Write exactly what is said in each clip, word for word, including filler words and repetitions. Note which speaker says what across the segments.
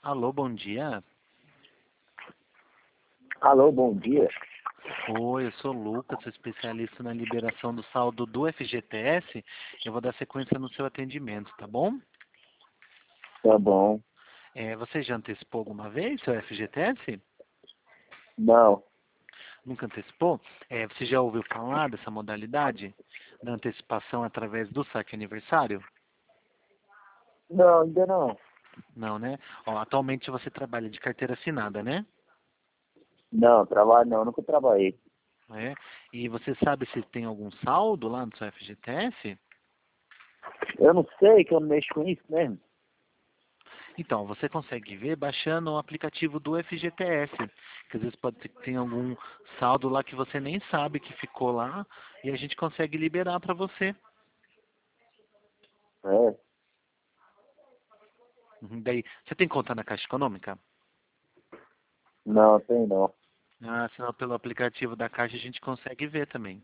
Speaker 1: Alô, bom dia.
Speaker 2: Alô, bom dia.
Speaker 1: Oi, eu sou o Lucas, sou especialista na liberação do saldo do F G T S. Eu vou dar sequência no seu atendimento, tá bom?
Speaker 2: Tá bom.
Speaker 1: É, você já antecipou alguma vez seu F G T S?
Speaker 2: Não,
Speaker 1: Nunca antecipou? É, você já ouviu falar dessa modalidade da antecipação através do saque aniversário?
Speaker 2: não, ainda não.
Speaker 1: Não, né? Ó, atualmente você trabalha de carteira assinada, né?
Speaker 2: Não, trabalho não, nunca trabalhei.
Speaker 1: É. E você sabe se tem algum saldo lá no seu F G T S?
Speaker 2: Eu não sei, que eu não mexo com isso mesmo.
Speaker 1: Então, você consegue ver baixando o aplicativo do F G T S, que às vezes pode ter que tem algum saldo lá que você nem sabe que ficou lá, e a gente consegue liberar para você.
Speaker 2: É,
Speaker 1: Uhum. Daí, você tem conta na Caixa Econômica?
Speaker 2: não, tem não.
Speaker 1: Ah, senão pelo aplicativo da Caixa a gente consegue ver também.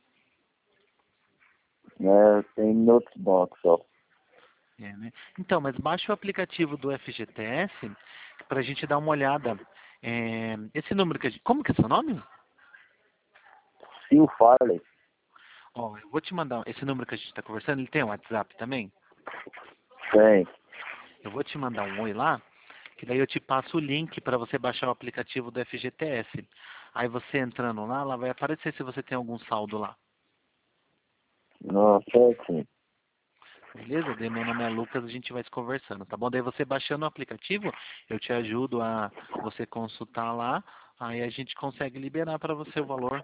Speaker 2: É, tem em outros bancos só.
Speaker 1: É, né? Então, mas baixa o aplicativo do F G T S para a gente dar uma olhada. É, esse número que a gente... Como que é seu nome?
Speaker 2: Sil Farley,
Speaker 1: Ó, eu vou te mandar esse número que a gente está conversando, ele tem um WhatsApp também?
Speaker 2: tem.
Speaker 1: Eu vou te mandar um oi lá, que daí eu te passo o link para você baixar o aplicativo do F G T S. Aí você entrando lá, lá vai aparecer se você tem algum saldo lá.
Speaker 2: Não, certinho.
Speaker 1: Beleza? Daí meu nome é Lucas, a gente vai se conversando, tá bom? Daí você baixando o aplicativo, eu te ajudo a você consultar lá, aí a gente consegue liberar para você o valor.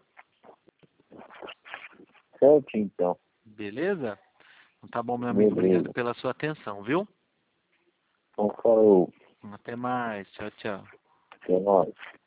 Speaker 2: Certinho, então.
Speaker 1: Beleza? Então tá bom, meu amigo. Obrigado
Speaker 2: Beleza.
Speaker 1: pela sua atenção, viu?
Speaker 2: Então, falou.
Speaker 1: Até mais. Tchau, tchau.
Speaker 2: Até mais.